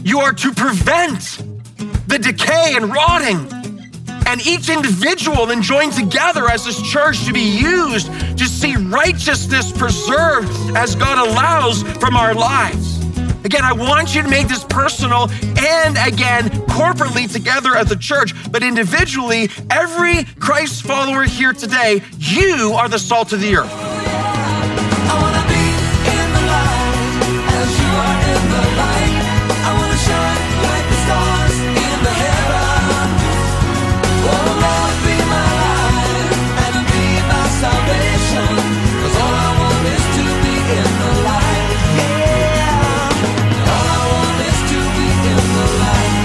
You are to prevent the decay and rotting. And each individual then joined together as this church to be used to see righteousness preserved as God allows from our lives. Again, I want you to make this personal and again, corporately together as a church, but individually, every Christ follower here today, you are the salt of the earth. I wanna be in the light as you are in the light. I wanna shine like the stars in the heaven. Oh Lord, be my light and be my salvation. 'Cause all I want is to be in the light. Yeah. All I want is to be in the light.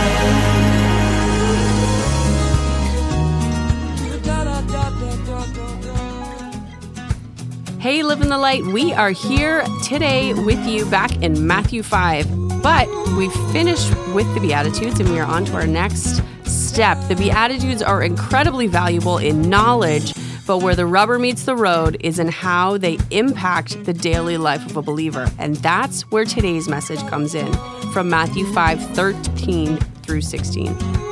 Da, da, da, da, da, da, da. Hey, Live in the Light, we are here today with you back in Matthew 5, but we finished with the Beatitudes and we are on to our next step. The Beatitudes are incredibly valuable in knowledge, but where the rubber meets the road is in how they impact the daily life of a believer. And that's where today's message comes in, from Matthew 5:13 through 16.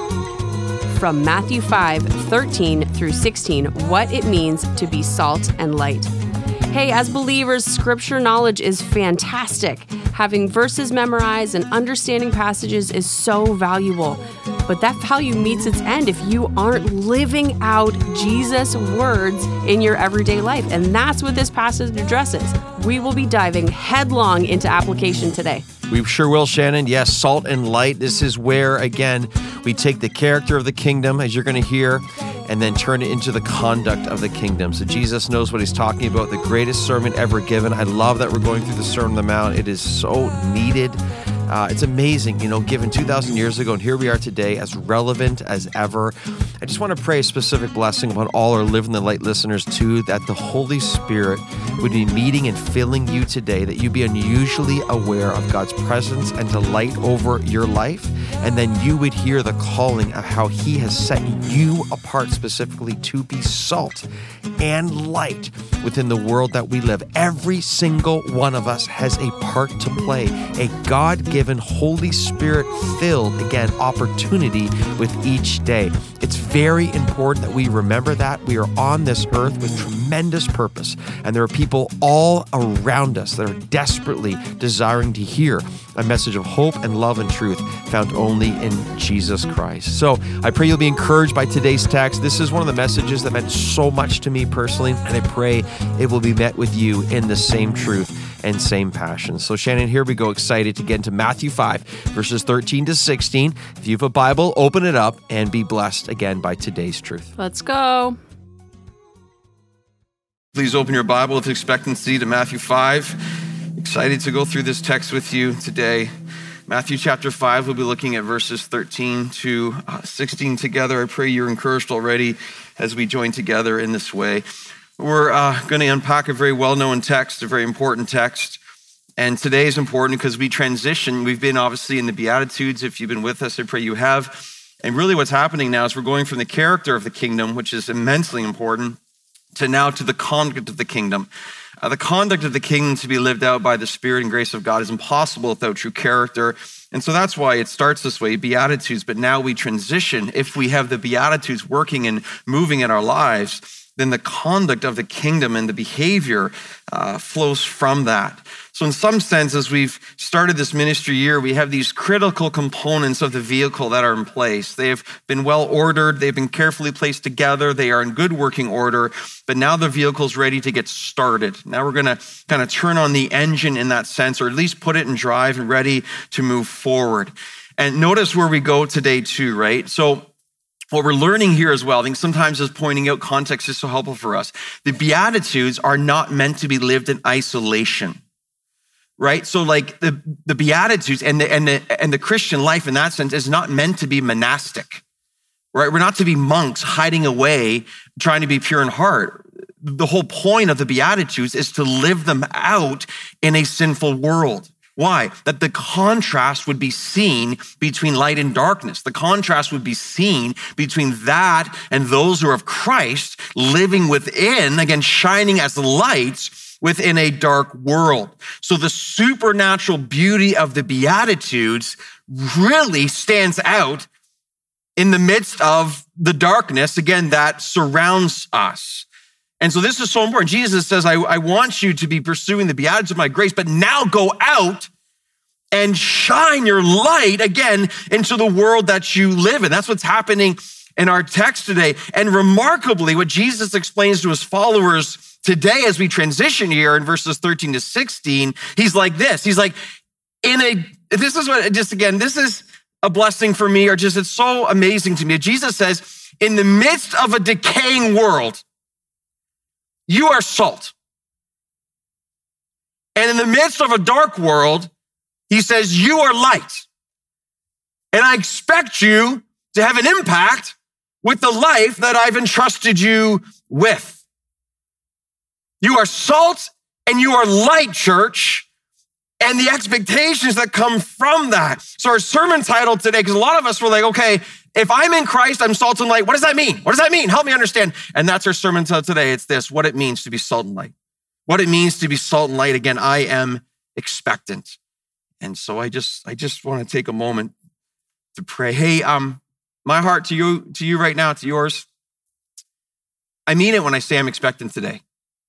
From Matthew 5:13 through 16, what it means to be salt and light. Hey, as believers, scripture knowledge is fantastic. Having verses memorized and understanding passages is so valuable. But that value meets its end if you aren't living out Jesus' words in your everyday life. And that's what this passage addresses. We will be diving headlong into application today. We sure will, Shannon. Yes, salt and light. This is where, again, we take the character of the kingdom, as you're going to hear, and then turn it into the conduct of the kingdom. So Jesus knows what he's talking about, the greatest sermon ever given. I love that we're going through the Sermon on the Mount. It is so needed. It's amazing, given 2,000 years ago, and here we are today, as relevant as ever. I just want to pray a specific blessing upon all our Live in the Light listeners too, that the Holy Spirit would be meeting and filling you today, that you be unusually aware of God's presence and delight over your life, and then you would hear the calling of how he has set you apart specifically to be salt and light within the world that we live. Every single one of us has a part to play, a God-given, Holy Spirit-filled, again, opportunity with each day. It's very important that we remember that. We are on this earth with tremendous purpose, and there are people all around us that are desperately desiring to hear a message of hope and love and truth found only in Jesus Christ. So I pray you'll be encouraged by today's text. This is one of the messages that meant so much to me personally, and I pray it will be met with you in the same truth and same passion. So Shannon, here we go, excited to get into Matthew 5, verses 13 to 16. If you have a Bible, open it up and be blessed again by today's truth. Let's go. Please open your Bible with expectancy to Matthew 5. Excited to go through this text with you today. Matthew chapter 5, we'll be looking at verses 13 to 16 together. I pray you're encouraged already as we join together in this way. We're going to unpack a very well-known text, a very important text. And today is important because we transition. We've been obviously in the Beatitudes. If you've been with us, I pray you have. And really what's happening now is we're going from the character of the kingdom, which is immensely important, to now to the conduct of the kingdom. The conduct of the kingdom to be lived out by the Spirit and grace of God is impossible without true character. And so that's why it starts this way, Beatitudes, but now we transition. If we have the Beatitudes working and moving in our lives, then the conduct of the kingdom and the behavior flows from that. So in some sense, as we've started this ministry year, we have these critical components of the vehicle that are in place. They have been well ordered. They've been carefully placed together. They are in good working order, but now the vehicle's ready to get started. Now we're going to kind of turn on the engine in that sense, or at least put it in drive and ready to move forward. And notice where we go today too, right? So what we're learning here as well, I think sometimes is pointing out context is so helpful for us. The Beatitudes are not meant to be lived in isolation, right? So like the Beatitudes and the Christian life in that sense is not meant to be monastic, right? We're not to be monks hiding away, trying to be pure in heart. The whole point of the Beatitudes is to live them out in a sinful world. Why? That the contrast would be seen between light and darkness. The contrast would be seen between that and those who are of Christ living within, again, shining as lights within a dark world. So the supernatural beauty of the Beatitudes really stands out in the midst of the darkness, again, that surrounds us. And so this is so important. Jesus says, I want you to be pursuing the Beatitudes of my grace, but now go out and shine your light again into the world that you live in. That's what's happening in our text today. And remarkably, what Jesus explains to his followers today as we transition here in verses 13 to 16, he's like this. He's like, this is a blessing for me, or just, it's so amazing to me. Jesus says, in the midst of a decaying world, you are salt. And in the midst of a dark world, he says, you are light. And I expect you to have an impact with the life that I've entrusted you with. You are salt and you are light, church, and the expectations that come from that. So our sermon title today, because a lot of us were like, okay, if I'm in Christ, I'm salt and light. What does that mean? What does that mean? Help me understand. And that's our sermon title today. It's this, what it means to be salt and light. What it means to be salt and light. Again, I am expectant. And so I just want to take a moment to pray. Hey, my heart to you right now, to yours. I mean it when I say I'm expectant today.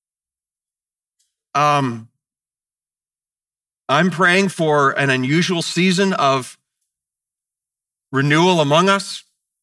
I'm praying for an unusual season of renewal among us.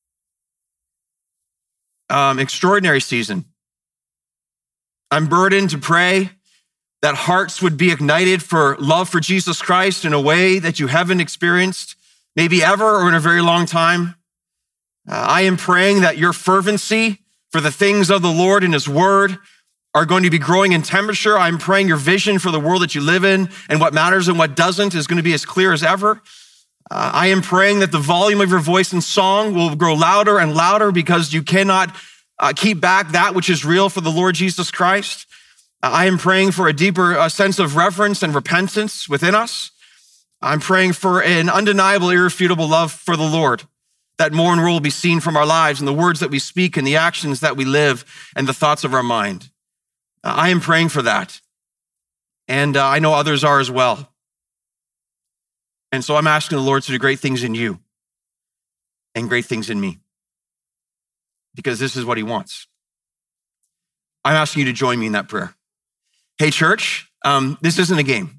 Extraordinary season. I'm burdened to pray that hearts would be ignited for love for Jesus Christ in a way that you haven't experienced maybe ever or in a very long time. I am praying that your fervency for the things of the Lord and his word are going to be growing in temperature. I'm praying your vision for the world that you live in and what matters and what doesn't is going to be as clear as ever. I am praying that the volume of your voice in song will grow louder and louder because you cannot keep back that which is real for the Lord Jesus Christ. I am praying for a deeper sense of reverence and repentance within us. I'm praying for an undeniable, irrefutable love for the Lord, that more and more will be seen from our lives and the words that we speak and the actions that we live and the thoughts of our mind. I am praying for that. And I know others are as well. And so I'm asking the Lord to do great things in you and great things in me, because this is what he wants. I'm asking you to join me in that prayer. Hey, church, this isn't a game.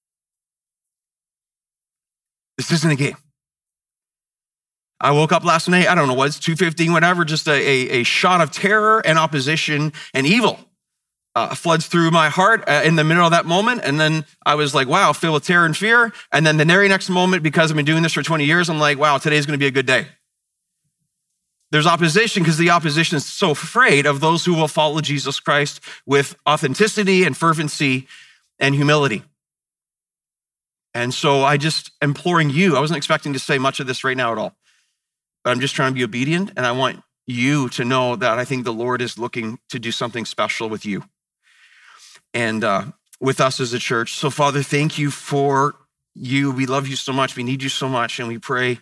This isn't a game. I woke up last night, I don't know what, it's 2:15, whatever, just a shot of terror and opposition and evil floods through my heart in the middle of that moment. And then I was like, wow, filled with terror and fear. And then the very next moment, because I've been doing this for 20 years, I'm like, wow, today's going to be a good day. There's opposition because the opposition is so afraid of those who will follow Jesus Christ with authenticity and fervency and humility. And so I just imploring you, I wasn't expecting to say much of this right now at all, but I'm just trying to be obedient. And I want you to know that I think the Lord is looking to do something special with you and with us as a church. So Father, thank you for you. We love you so much. We need you so much. And we pray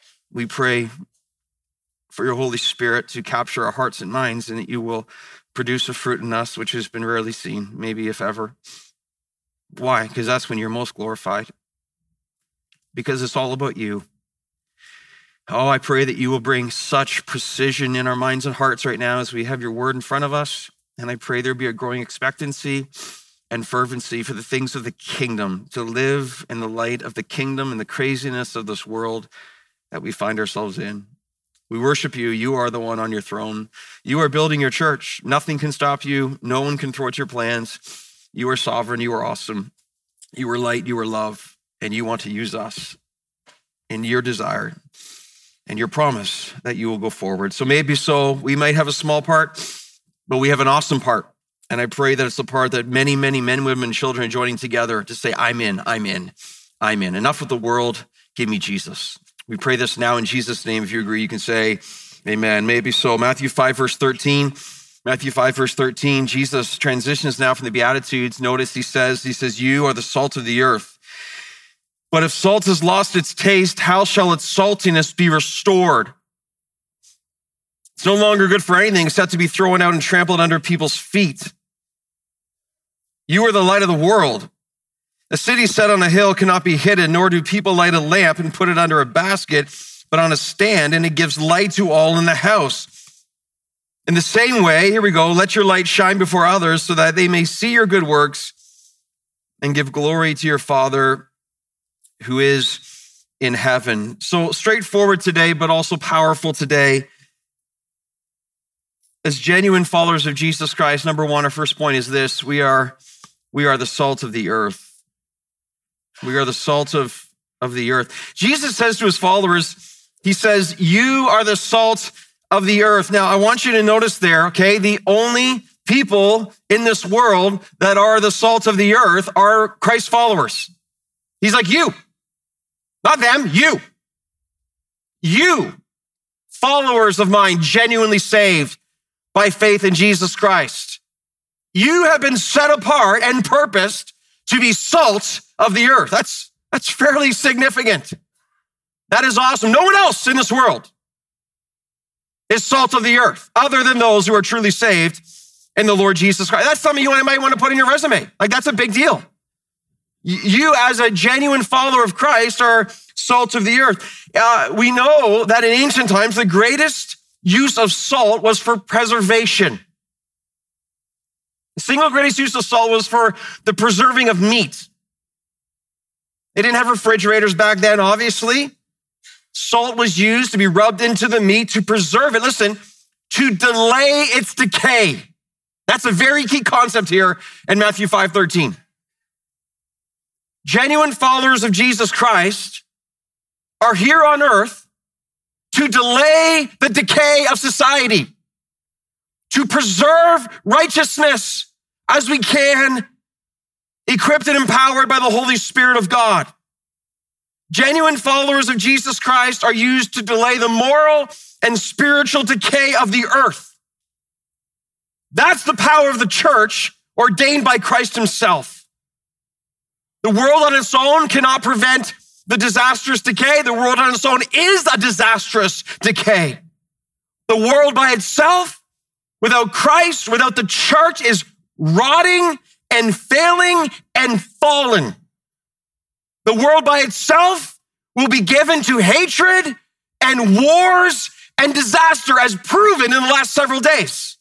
for your Holy Spirit to capture our hearts and minds, and that you will produce a fruit in us, which has been rarely seen, maybe if ever. Why? Because that's when you're most glorified. Because it's all about you. Oh, I pray that you will bring such precision in our minds and hearts right now as we have your word in front of us. And I pray there be a growing expectancy and fervency for the things of the kingdom, to live in the light of the kingdom and the craziness of this world that we find ourselves in. We worship you. You are the one on your throne. You are building your church. Nothing can stop you. No one can thwart your plans. You are sovereign. You are awesome. You are light. You are love. And you want to use us in your desire and your promise that you will go forward. So maybe so, we might have a small part, but we have an awesome part. And I pray that it's the part that many, many men, women, and children are joining together to say, I'm in, I'm in, I'm in. Enough with the world. Give me Jesus. We pray this now in Jesus' name. If you agree, you can say amen. Maybe so. Matthew 5, verse 13. Matthew 5, verse 13. Jesus transitions now from the Beatitudes. Notice he says, you are the salt of the earth. But if salt has lost its taste, how shall its saltiness be restored? It's no longer good for anything except to be thrown out and trampled under people's feet. You are the light of the world. A city set on a hill cannot be hidden, nor do people light a lamp and put it under a basket, but on a stand, and it gives light to all in the house. In the same way, here we go, let your light shine before others so that they may see your good works and give glory to your Father who is in heaven. So straightforward today, but also powerful today. As genuine followers of Jesus Christ, number one, our first point is this: we are the salt of the earth. We are the salt of the earth. Jesus says to his followers, he says, you are the salt of the earth. Now, I want you to notice there, okay, the only people in this world that are the salt of the earth are Christ followers. He's like, you, not them, you. You, followers of mine, genuinely saved by faith in Jesus Christ. You have been set apart and purposed to be salt of the earth. That's fairly significant. That is awesome. No one else in this world is salt of the earth other than those who are truly saved in the Lord Jesus Christ. That's something you might want to put in your resume. Like, that's a big deal. You, as a genuine follower of Christ, are salt of the earth. We know that in ancient times, the greatest use of salt was for preservation. The single greatest use of salt was for the preserving of meat. They didn't have refrigerators back then, obviously. Salt was used to be rubbed into the meat to preserve it. Listen, to delay its decay. That's a very key concept here in Matthew 5:13. Genuine followers of Jesus Christ are here on earth to delay the decay of society, to preserve righteousness as we can, equipped and empowered by the Holy Spirit of God. Genuine followers of Jesus Christ are used to delay the moral and spiritual decay of the earth. That's the power of the church ordained by Christ himself. The world on its own cannot prevent the disastrous decay. The world on its own is a disastrous decay. The world by itself, without Christ, without the church, is rotting and failing and fallen. The world by itself will be given to hatred and wars and disaster, as proven in the last several days.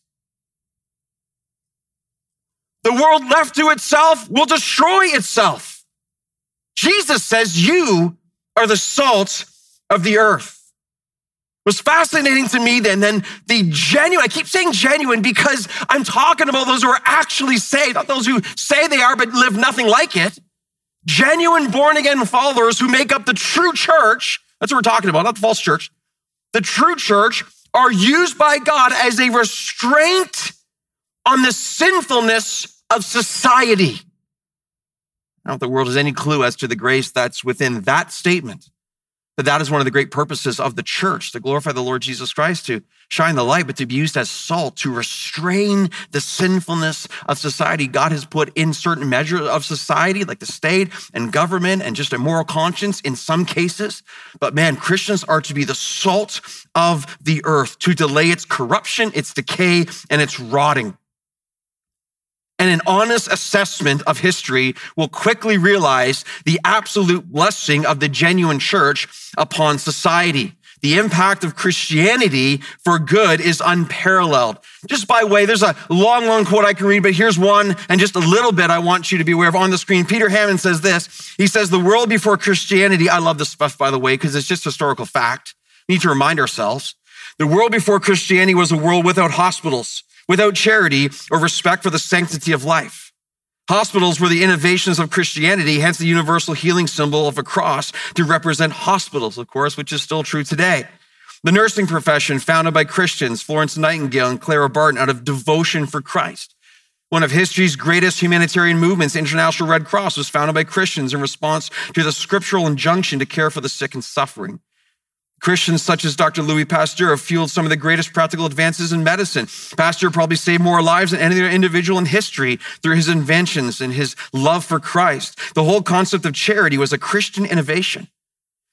The world left to itself will destroy itself. Jesus says you are the salt of the earth. It was fascinating to me then the genuine, I keep saying genuine because I'm talking about those who are actually saved, not those who say they are but live nothing like it. Genuine born-again followers who make up the true church, that's what we're talking about, not the false church. The true church are used by God as a restraint on the sinfulness of society. I don't know if the world has any clue as to the grace that's within that statement. But that is one of the great purposes of the church, to glorify the Lord Jesus Christ, to shine the light, but to be used as salt, to restrain the sinfulness of society. God has put in certain measures of society, like the state and government and just a moral conscience in some cases. But man, Christians are to be the salt of the earth, to delay its corruption, its decay, and its rotting. And an honest assessment of history will quickly realize the absolute blessing of the genuine church upon society. The impact of Christianity for good is unparalleled. Just by way, there's a long quote I can read, but here's one, and just a little bit I want you to be aware of on the screen. Peter Hammond says this. He says, the world before Christianity, I love this stuff, by the way, because it's just historical fact. We need to remind ourselves. The world before Christianity was a world without hospitals, without charity or respect for the sanctity of life. Hospitals were the innovations of Christianity, hence the universal healing symbol of a cross to represent hospitals, of course, which is still true today. The nursing profession, founded by Christians, Florence Nightingale and Clara Barton, out of devotion for Christ. One of history's greatest humanitarian movements, International Red Cross, was founded by Christians in response to the scriptural injunction to care for the sick and suffering. Christians such as Dr. Louis Pasteur have fueled some of the greatest practical advances in medicine. Pasteur probably saved more lives than any other individual in history through his inventions and his love for Christ. The whole concept of charity was a Christian innovation.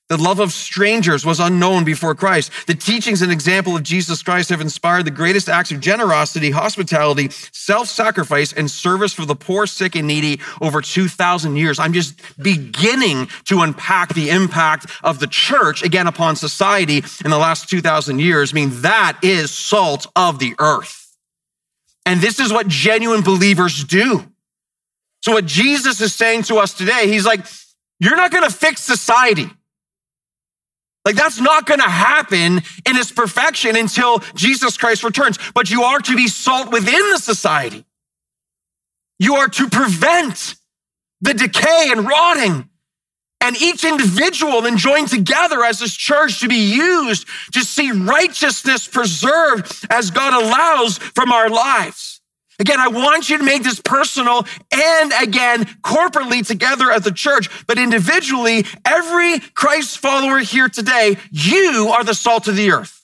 The love of strangers was unknown before Christ. The teachings and example of Jesus Christ have inspired the greatest acts of generosity, hospitality, self-sacrifice, and service for the poor, sick, and needy over 2,000 years. I'm just beginning to unpack the impact of the church, again, upon society in the last 2,000 years. I mean, that is salt of the earth. And this is what genuine believers do. So what Jesus is saying to us today, he's like, you're not going to fix society. Like, that's not going to happen in its perfection until Jesus Christ returns. But you are to be salt within the society. You are to prevent the decay and rotting. And each individual then joined together as this church to be used to see righteousness preserved as God allows from our lives. Again, I want you to make this personal and again, corporately together as a church, but individually, every Christ follower here today, you are the salt of the earth.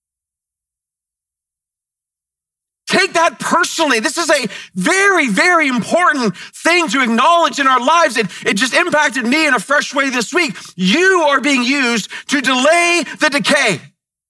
Take that personally. This is a very, very important thing to acknowledge in our lives. It just impacted me in a fresh way this week. You are being used to delay the decay.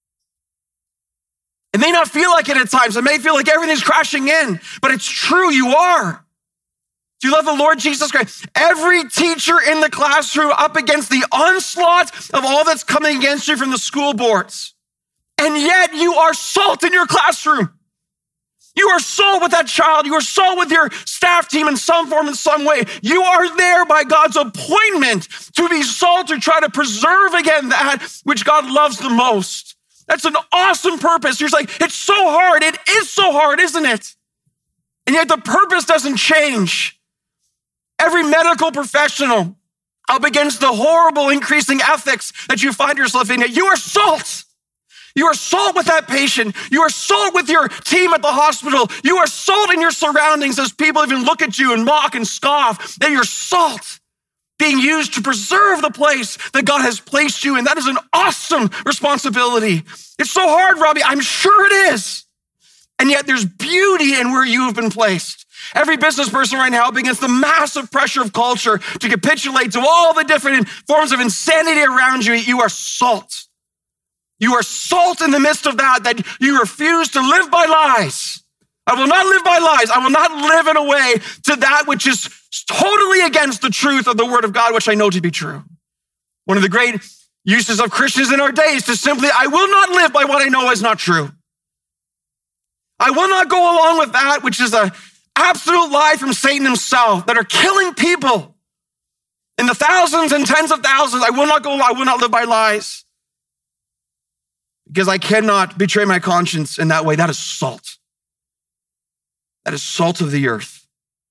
It may not feel like it at times. It may feel like everything's crashing in, but it's true, you are. Do you love the Lord Jesus Christ? Every teacher in the classroom up against the onslaught of all that's coming against you from the school boards. And yet you are salt in your classroom. You are salt with that child. You are salt with your staff team in some form, in some way. You are there by God's appointment to be salt, to try to preserve again that which God loves the most. That's an awesome purpose. You're like, it's so hard. It is so hard, isn't it? And yet the purpose doesn't change. Every medical professional up against the horrible increasing ethics that you find yourself in, you are salt. You are salt with that patient. You are salt with your team at the hospital. You are salt in your surroundings as people even look at you and mock and scoff. That you're salt being used to preserve the place that God has placed you in. That is an awesome responsibility. It's so hard, Robbie. I'm sure it is. And yet there's beauty in where you have been placed. Every business person right now up against the massive pressure of culture to capitulate to all the different forms of insanity around you, you are salt. You are salt in the midst of that you refuse to live by lies. I will not live by lies. I will not live in a way to that which is totally against the truth of the word of God, which I know to be true. One of the great uses of Christians in our days to simply, I will not live by what I know is not true. I will not go along with that which is an absolute lie from Satan himself that are killing people in the thousands and tens of thousands. I will not live by lies because I cannot betray my conscience in that way. That is salt. That is salt of the earth.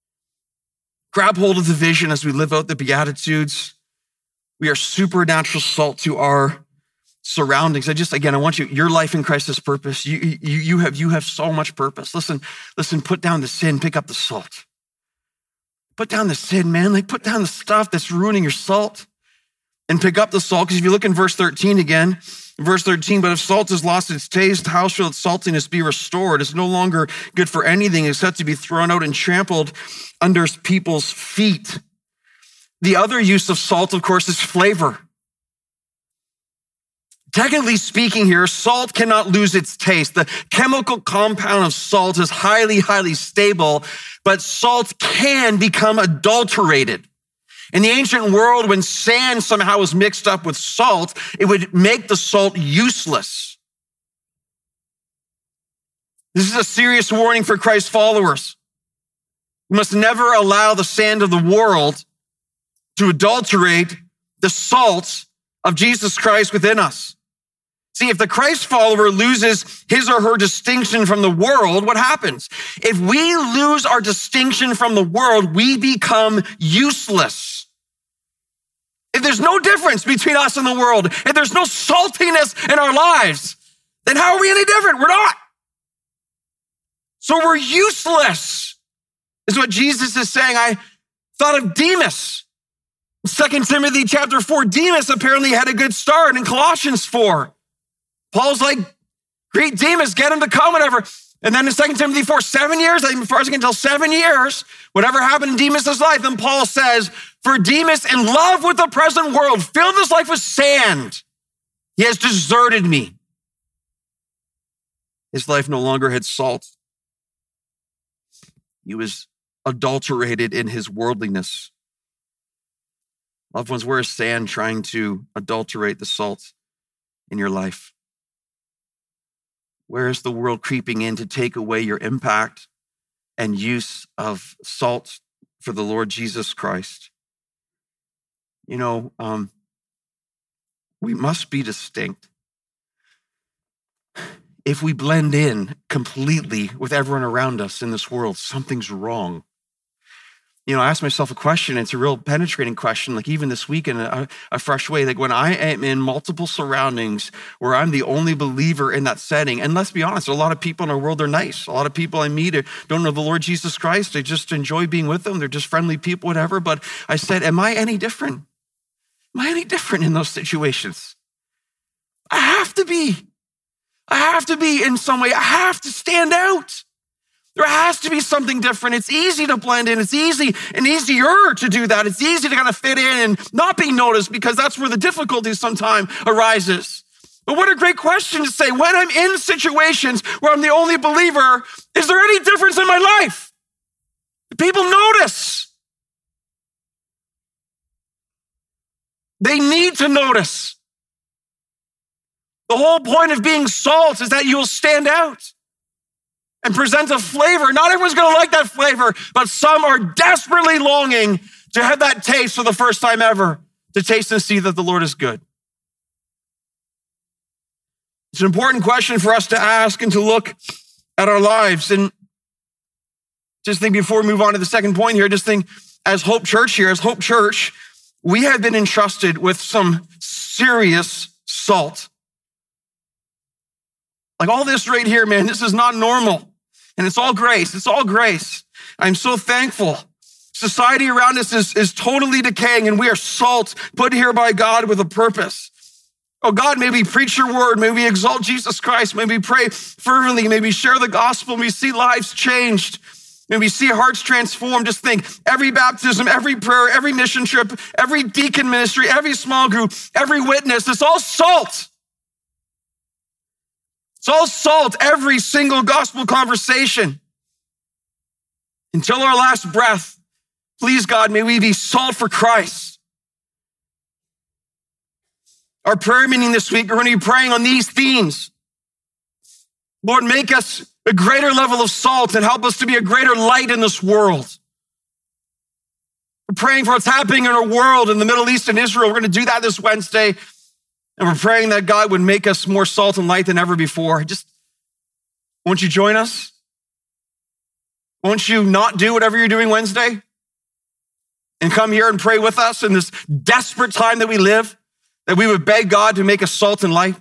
Grab hold of the vision as we live out the Beatitudes. We are supernatural salt to our surroundings. I want your life in Christ has purpose. You have so much purpose. Listen, put down the sin, pick up the salt. Put down the sin, man. Like, put down the stuff that's ruining your salt and pick up the salt. Because if you look in verse 13 again, verse 13, but if salt has lost its taste, how shall its saltiness be restored? It's no longer good for anything except to be thrown out and trampled under people's feet. The other use of salt, of course, is flavor. Technically speaking here, salt cannot lose its taste. The chemical compound of salt is highly, highly stable, but salt can become adulterated. In the ancient world, when sand somehow was mixed up with salt, it would make the salt useless. This is a serious warning for Christ's followers. We must never allow the sand of the world to adulterate the salt of Jesus Christ within us. See, if the Christ follower loses his or her distinction from the world, what happens? If we lose our distinction from the world, we become useless. If there's no difference between us and the world, if there's no saltiness in our lives, then how are we any different? We're not. So we're useless, is what Jesus is saying. I thought of Demas. 2 Timothy chapter 4, Demas apparently had a good start in Colossians 4. Paul's like, greet Demas, get him to come, whatever. And then in 2 Timothy 4, 7 years, as far as I can tell, 7 years, whatever happened in Demas' life, then Paul says, for Demas, in love with the present world, filled his life with sand. He has deserted me. His life no longer had salt. He was adulterated in his worldliness. Loved ones, where is sand trying to adulterate the salt in your life? Where is the world creeping in to take away your impact and use of salt for the Lord Jesus Christ? You know, we must be distinct. If we blend in completely with everyone around us in this world, something's wrong. You know, I ask myself a question. It's a real penetrating question, like even this week in a fresh way. Like when I am in multiple surroundings where I'm the only believer in that setting, and let's be honest, a lot of people in our world are nice. A lot of people I meet don't know the Lord Jesus Christ. I just enjoy being with them. They're just friendly people, whatever. But I said, am I any different? Am I any different in those situations? I have to be. I have to be in some way. I have to stand out. There has to be something different. It's easy to blend in. It's easy and easier to do that. It's easy to kind of fit in and not be noticed because that's where the difficulty sometimes arises. But what a great question to say, when I'm in situations where I'm the only believer, is there any difference in my life? Do people notice? They need to notice. The whole point of being salt is that you will stand out and present a flavor. Not everyone's going to like that flavor, but some are desperately longing to have that taste for the first time ever, to taste and see that the Lord is good. It's an important question for us to ask and to look at our lives. And just think before we move on to the second point here, just think as Hope Church, we have been entrusted with some serious salt. Like all this right here, man, this is not normal. And it's all grace. It's all grace. I'm so thankful. Society around us is totally decaying, and we are salt put here by God with a purpose. Oh God, may we preach your word. May we exalt Jesus Christ. May we pray fervently. May we share the gospel. May we see lives changed. May we see hearts transformed. Just think, every baptism, every prayer, every mission trip, every deacon ministry, every small group, every witness, it's all salt. It's all salt, every single gospel conversation. Until our last breath, please God, may we be salt for Christ. Our prayer meeting this week, we're going to be praying on these themes. Lord, make us a greater level of salt and help us to be a greater light in this world. We're praying for what's happening in our world in the Middle East and Israel. We're going to do that this Wednesday. And we're praying that God would make us more salt and light than ever before. Won't you join us? Won't you not do whatever you're doing Wednesday and come here and pray with us in this desperate time that we live, that we would beg God to make us salt and light?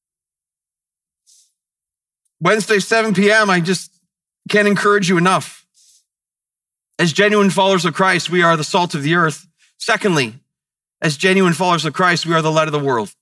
Wednesday, 7 p.m., I just can't encourage you enough. As genuine followers of Christ, we are the salt of the earth. Secondly, as genuine followers of Christ, we are the light of the world.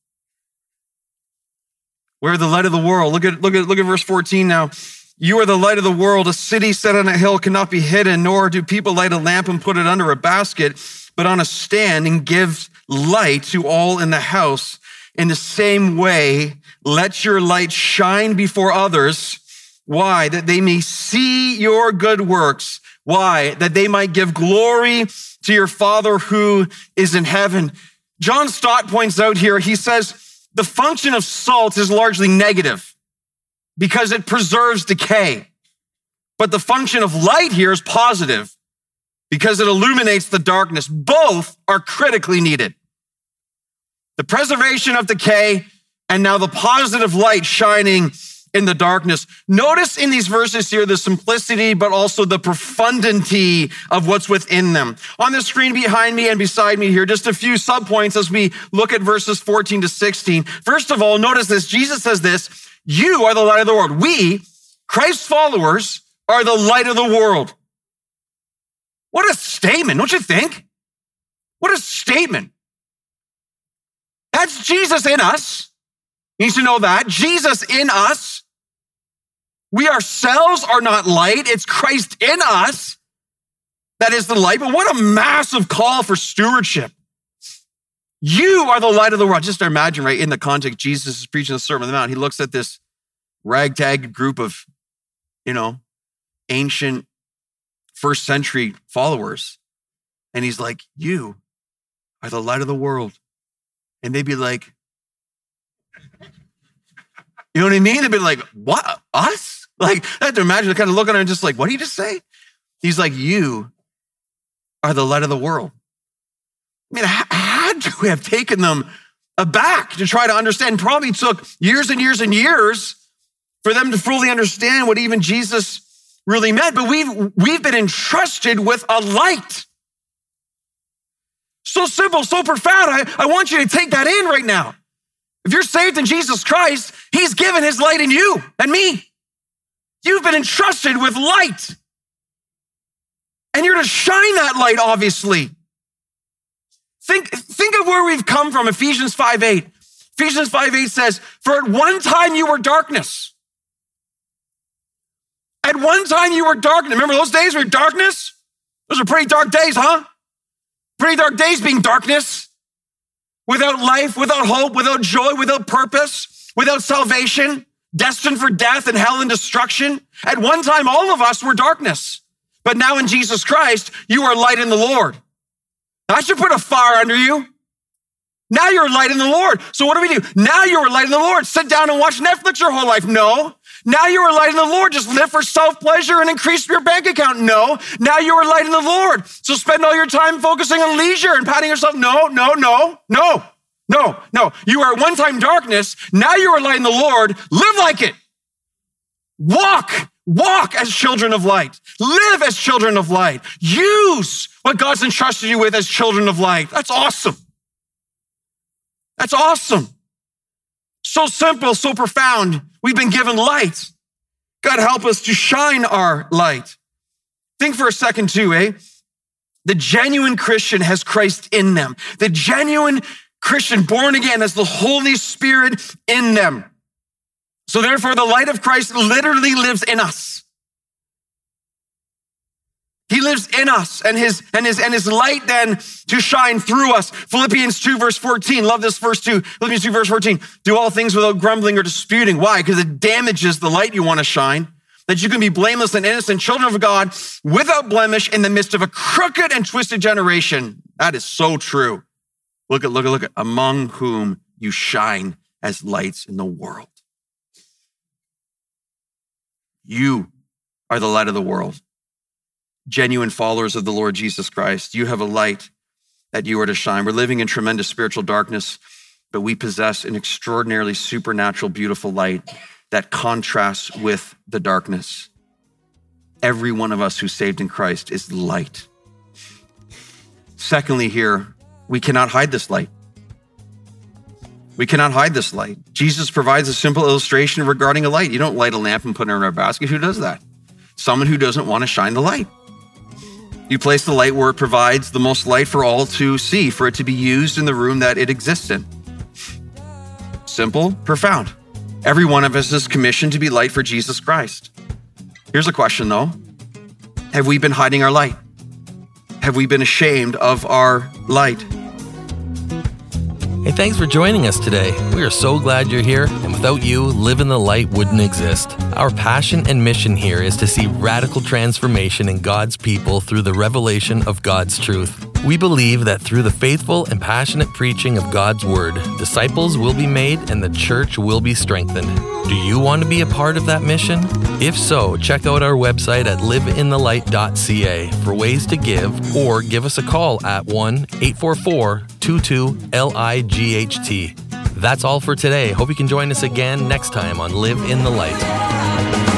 We're the light of the world. Look at verse 14 now. You are the light of the world. A city set on a hill cannot be hidden, nor do people light a lamp and put it under a basket, but on a stand, and give light to all in the house. In the same way, let your light shine before others. Why? That they may see your good works. Why? That they might give glory to your Father who is in heaven. John Stott points out here, he says, the function of salt is largely negative because it preserves decay. But the function of light here is positive because it illuminates the darkness. Both are critically needed. The preservation of decay and now the positive light shining in the darkness. Notice in these verses here the simplicity, but also the profundity of what's within them. On the screen behind me and beside me here, just a few subpoints as we look at verses 14 to 16. First of all, notice this. Jesus says this, you are the light of the world. We, Christ's followers, are the light of the world. What a statement, don't you think? What a statement. That's Jesus in us. You need to know that. Jesus in us. We ourselves are not light. It's Christ in us that is the light. But what a massive call for stewardship. You are the light of the world. Just imagine, right, in the context, Jesus is preaching the Sermon on the Mount. He looks at this ragtag group of, ancient first century followers. And he's like, you are the light of the world. And they'd be like, you know what I mean? They'd be like, what? Us? Like, I have to imagine they're kind of looking at him just like, what did he just say? He's like, you are the light of the world. I mean, had to have taken them aback to try to understand. Probably took years and years and years for them to fully understand what even Jesus really meant. But we've been entrusted with a light. So simple, so profound. I want you to take that in right now. If you're saved in Jesus Christ, he's given his light in you and me. You've been entrusted with light. And you're to shine that light, obviously. Think of where we've come from, Ephesians 5:8. Ephesians 5:8 says, for at one time you were darkness. At one time you were darkness. Remember those days were darkness? Those are pretty dark days, huh? Pretty dark days being darkness. Without life, without hope, without joy, without purpose, without salvation, destined for death and hell and destruction. At one time, all of us were darkness. But now in Jesus Christ, you are light in the Lord. I should put a fire under you. Now you're a light in the Lord. So what do? Now you're a light in the Lord. Sit down and watch Netflix your whole life. No. Now you're a light in the Lord. Just live for self-pleasure and increase your bank account. No. Now you're a light in the Lord. So spend all your time focusing on leisure and patting yourself. No. You are at one time darkness. Now you're a light in the Lord. Live like it. Walk as children of light. Live as children of light. Use what God's entrusted you with as children of light. That's awesome. That's awesome. So simple, so profound. We've been given light. God help us to shine our light. Think for a second too, The genuine Christian has Christ in them. The genuine Christian born again has the Holy Spirit in them. So therefore, the light of Christ literally lives in us. He lives in us and his light then to shine through us. Philippians 2 verse 14. Love this verse too. Philippians 2 verse 14. Do all things without grumbling or disputing. Why? Because it damages the light you want to shine. That you can be blameless and innocent children of God without blemish in the midst of a crooked and twisted generation. That is so true. Look at. Among whom you shine as lights in the world. You are the light of the world. Genuine followers of the Lord Jesus Christ. You have a light that you are to shine. We're living in tremendous spiritual darkness, but we possess an extraordinarily supernatural, beautiful light that contrasts with the darkness. Every one of us who's saved in Christ is light. Secondly, here, we cannot hide this light. We cannot hide this light. Jesus provides a simple illustration regarding a light. You don't light a lamp and put it in a basket. Who does that? Someone who doesn't want to shine the light. You place the light where it provides the most light for all to see, for it to be used in the room that it exists in. Simple, profound. Every one of us is commissioned to be light for Jesus Christ. Here's a question though. Have we been hiding our light? Have we been ashamed of our light? Hey, thanks for joining us today. We are so glad you're here, and without you, Live in the Light wouldn't exist. Our passion and mission here is to see radical transformation in God's people through the revelation of God's truth. We believe that through the faithful and passionate preaching of God's Word, disciples will be made and the church will be strengthened. Do you want to be a part of that mission? If so, check out our website at liveinthelight.ca for ways to give, or give us a call at 1-844-22-LIGHT. That's all for today. Hope you can join us again next time on Live in the Light.